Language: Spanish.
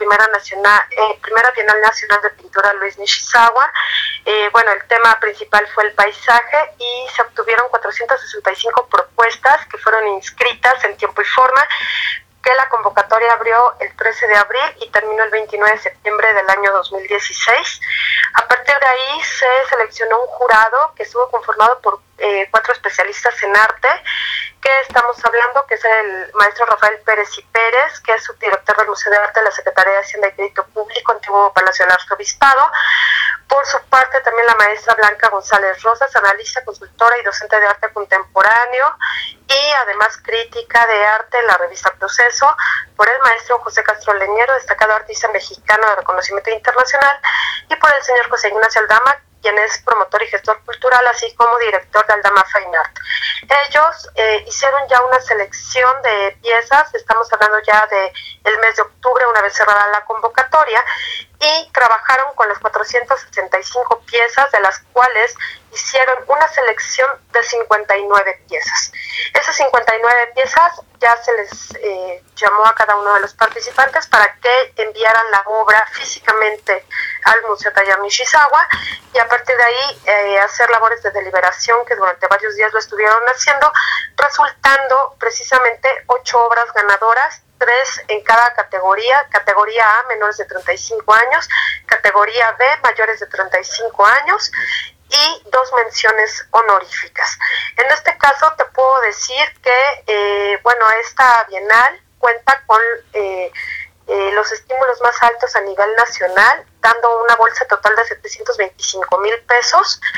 Primera Bienal Nacional de Pintura Luis Nishizawa. El tema principal fue el paisaje y se obtuvieron 465 propuestas que fueron inscritas en tiempo y forma, que la convocatoria abrió el 13 de abril y terminó el 29 de septiembre del año 2016. A partir de ahí se seleccionó un jurado que estuvo conformado por 4 especialistas en arte, que estamos hablando, que es el maestro Rafael Pérez y Pérez, que es subdirector del Museo de Arte de la Secretaría de Hacienda y Crédito Público, antiguo Palacio del Arzobispado. Por su parte, también la maestra Blanca González Rosas, analista, consultora y docente de arte contemporáneo, y además crítica de arte en la revista Proceso, por el maestro José Castro Leñero, destacado artista mexicano de reconocimiento internacional, y por el señor José Ignacio Aldama, quien es promotor y gestor cultural, así como director de Aldama Fine Art. Ellos hicieron ya una selección de piezas, estamos hablando ya de el mes de octubre, una vez cerrada la convocatoria, y trabajaron con las 465 piezas, de las cuales hicieron una selección de 59 piezas. Esas 59 piezas ya se les llamó a cada uno de los participantes para que enviaran la obra físicamente al Museo Taller Nishizawa, y a partir de ahí hacer labores de deliberación que durante varios días lo estuvieron haciendo, resultando precisamente 8 obras ganadoras, 3 en cada categoría: categoría A, menores de 35 años, categoría B, mayores de 35 años, y 2 menciones honoríficas. En este caso te puedo decir que esta bienal cuenta con los estímulos más altos a nivel nacional, dando una bolsa total de 725,000 pesos,